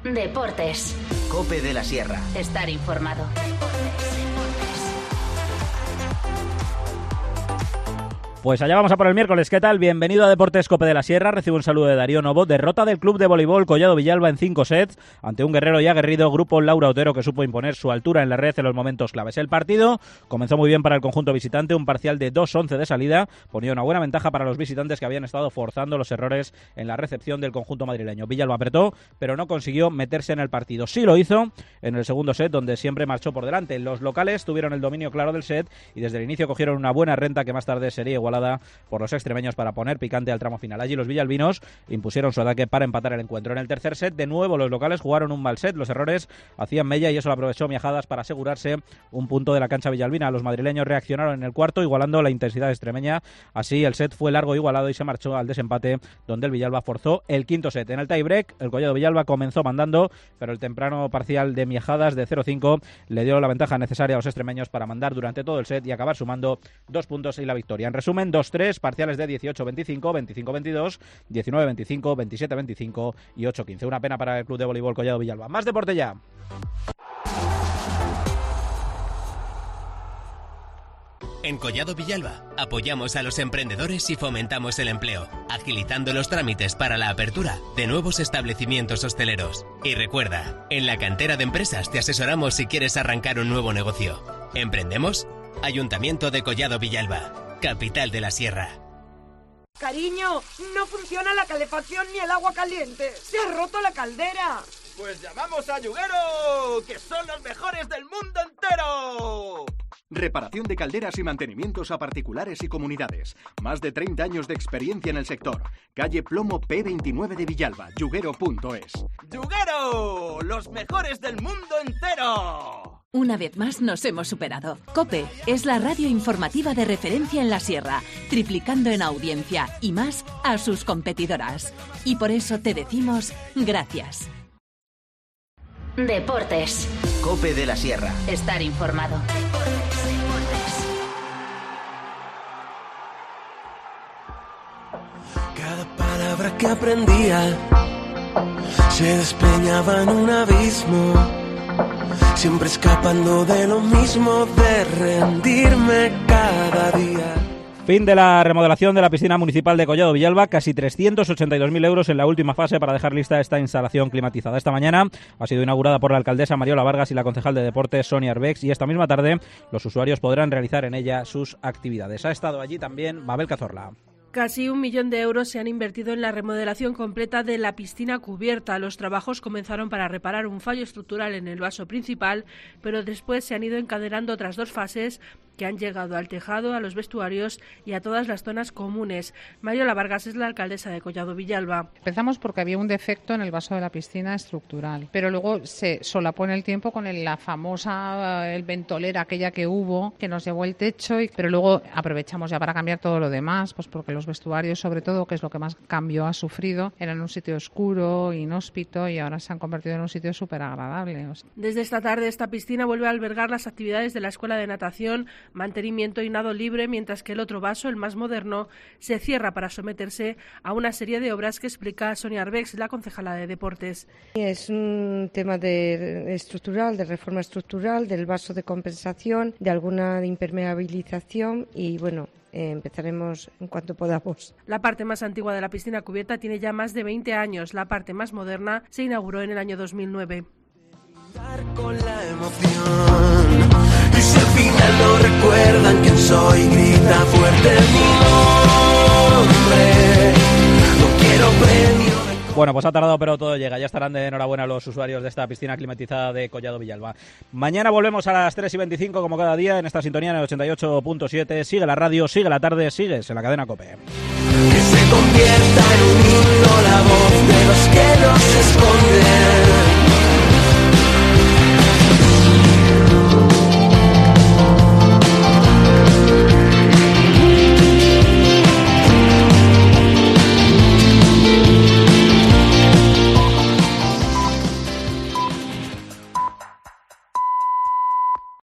Deportes. COPE de la Sierra. Estar informado. Pues allá vamos a por el miércoles. ¿Qué tal? Bienvenido a Deportes COPE de la Sierra. Recibo un saludo de Darío Novo. Derrota del club de voleibol Collado Villalba en 5 sets ante un guerrero y aguerrido grupo Laura Otero que supo imponer su altura en la red en los momentos claves. El partido comenzó muy bien para el conjunto visitante, un parcial de 2-11 de salida. Ponía una buena ventaja para los visitantes que habían estado forzando los errores en la recepción del conjunto madrileño. Villalba apretó, pero no consiguió meterse en el partido. Sí lo hizo en el segundo set, donde siempre marchó por delante. Los locales tuvieron el dominio claro del set y desde el inicio cogieron una buena renta que más tarde sería igualada por los extremeños para poner picante al tramo final. Allí los villalbinos impusieron su ataque para empatar el encuentro. En el tercer set, de nuevo, los locales jugaron un mal set. Los errores hacían mella y eso lo aprovechó Miajadas para asegurarse un punto de la cancha villalbina. Los madrileños reaccionaron en el cuarto, igualando la intensidad extremeña. Así, el set fue largo, igualado y se marchó al desempate, donde el Villalba forzó el quinto set. En el tiebreak, el Collado Villalba comenzó mandando, pero el temprano parcial de Miajadas de 0-5 le dio la ventaja necesaria a los extremeños para mandar durante todo el set y acabar sumando 2 puntos y la victoria. En resumen, 2-3, parciales de 18-25, 25-22, 19-25, 27-25 y 8-15. Una pena para el club de voleibol Collado Villalba. Más deporte ya. En Collado Villalba apoyamos a los emprendedores y fomentamos el empleo, agilizando los trámites para la apertura de nuevos establecimientos hosteleros. Y recuerda, en la cantera de empresas te asesoramos si quieres arrancar un nuevo negocio. ¿Emprendemos? Ayuntamiento de Collado Villalba, capital de la Sierra. Cariño, no funciona la calefacción ni el agua caliente. ¡Se ha roto la caldera! Pues llamamos a Yuguero, que son los mejores del mundo entero. Reparación de calderas y mantenimientos a particulares y comunidades. Más de 30 años de experiencia en el sector. Calle Plomo P29 de Villalba, yuguero.es. ¡Yuguero! ¡Los mejores del mundo entero! Una vez más nos hemos superado. COPE es la radio informativa de referencia en la Sierra, triplicando en audiencia y más a sus competidoras. Y por eso te decimos gracias. Deportes. COPE de la Sierra. Estar informado. Cada palabra que aprendía se despeñaba en un abismo, siempre escapando de lo mismo, de rendirme cada día. Fin de la remodelación de la piscina municipal de Collado Villalba, casi 382.000 euros en la última fase para dejar lista esta instalación climatizada. Esta mañana ha sido inaugurada por la alcaldesa Mariola Vargas y la concejal de Deportes Sonia Arbex y esta misma tarde los usuarios podrán realizar en ella sus actividades. Ha estado allí también Mabel Cazorla. Casi 1 millón de euros se han invertido en la remodelación completa de la piscina cubierta. Los trabajos comenzaron para reparar un fallo estructural en el vaso principal, pero después se han ido encadenando otras 2 fases que han llegado al tejado, a los vestuarios y a todas las zonas comunes. Mariola Vargas es la alcaldesa de Collado Villalba. Empezamos porque había un defecto en el vaso de la piscina estructural, pero luego se solapó en el tiempo con la famosa ventolera aquella que hubo, que nos llevó el techo, pero luego aprovechamos ya para cambiar todo lo demás, pues porque los vestuarios, sobre todo, que es lo que más cambio ha sufrido, eran un sitio oscuro, inhóspito y ahora se han convertido en un sitio súper agradable. Desde esta tarde esta piscina vuelve a albergar las actividades de la escuela de natación, mantenimiento y nado libre, mientras que el otro vaso, el más moderno, se cierra para someterse a una serie de obras que explica Sonia Arbex, la concejala de Deportes. Es un tema estructural, de reforma estructural, del vaso de compensación, de alguna impermeabilización y bueno, empezaremos en cuanto podamos. La parte más antigua de la piscina cubierta tiene ya más de 20 años. La parte más moderna se inauguró en el año 2009. Con la emoción, y si al final no recuerdan quién soy, grita fuerte mi nombre. No quiero premio. Bueno, pues ha tardado, pero todo llega. Ya estarán de enhorabuena los usuarios de esta piscina climatizada de Collado Villalba. Mañana volvemos a las 3:25, como cada día, en esta sintonía en el 88.7. Sigue la radio, sigue la tarde, sigues en la cadena COPE. Que se convierta en un himno la voz de los que nos esconden.